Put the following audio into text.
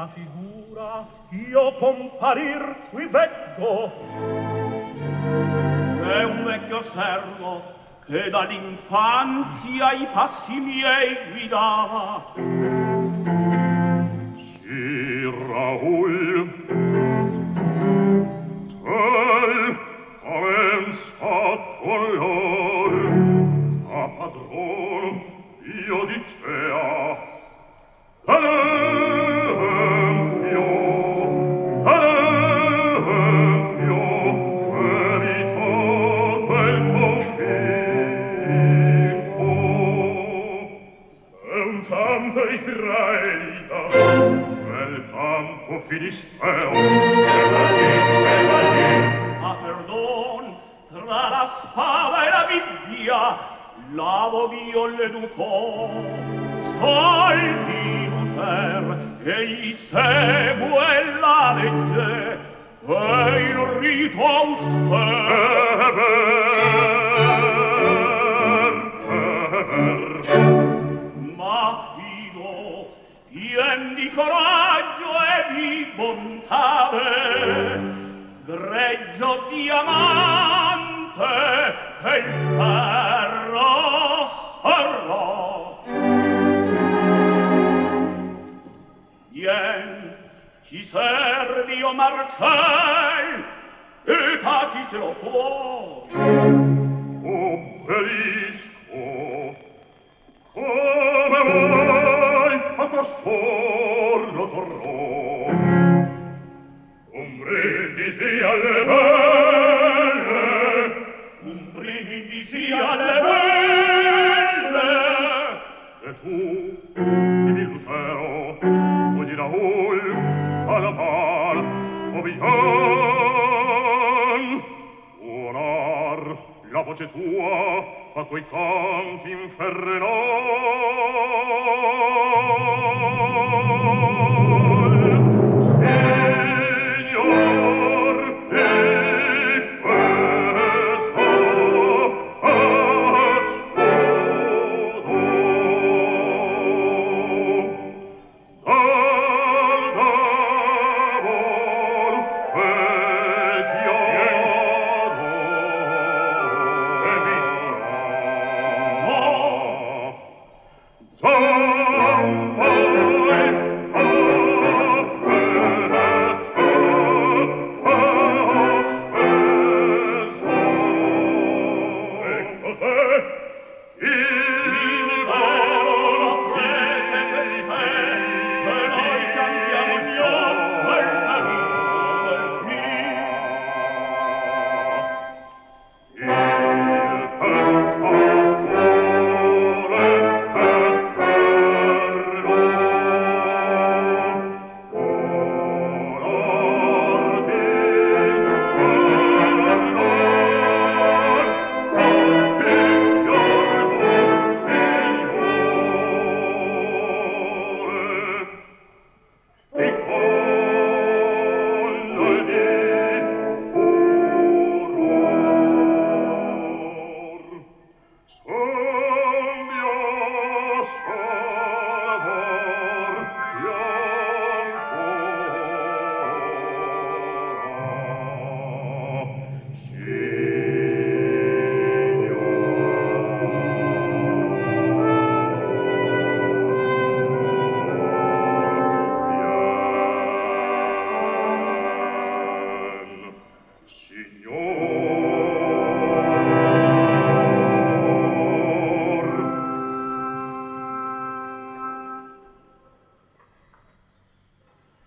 la figura io comparir qui vedo. È un vecchio servo che dall'infanzia i passi miei guidava. Sì, Raul, tel avem stato lor, a padron io dicea, Israelita, quel campo filisteo, ah, perdon, tra la spada e la Bibbia, l'avo io l'educò. Salvi Luther, egli segue la legge, e il rito austero. Ma fido, pien di coraggio e di bontà, greggio diamante e il ferro sarò. Vien, ci servi o Marcel, e taciselo fuori. Obbedisco. Come vai a costor torrò? Un brindisi alle belle, un brindisi alle belle. E tu, di Lucero, o di Raul, alla par, o Vian, orar la voce tua a quei canti infernali.